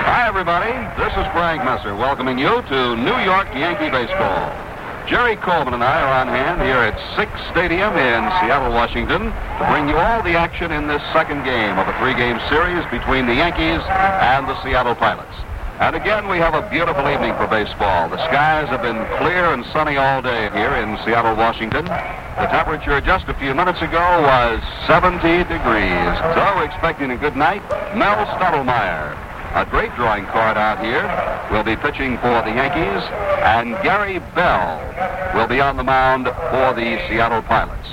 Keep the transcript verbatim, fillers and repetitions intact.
Hi, everybody. This is Frank Messer welcoming you to New York Yankee baseball. Jerry Coleman and I are on hand here at Sick's Stadium in Seattle, Washington, to bring you all the action in this second game of a three-game series between the Yankees and the Seattle Pilots. And again, we have a beautiful evening for baseball. The skies have been clear and sunny all day here in Seattle, Washington. The temperature just a few minutes ago was seventy degrees. So, expecting a good night, Mel Stottlemyre. A great drawing card out here will be pitching for the Yankees, and Gary Bell will be on the mound for the Seattle Pilots.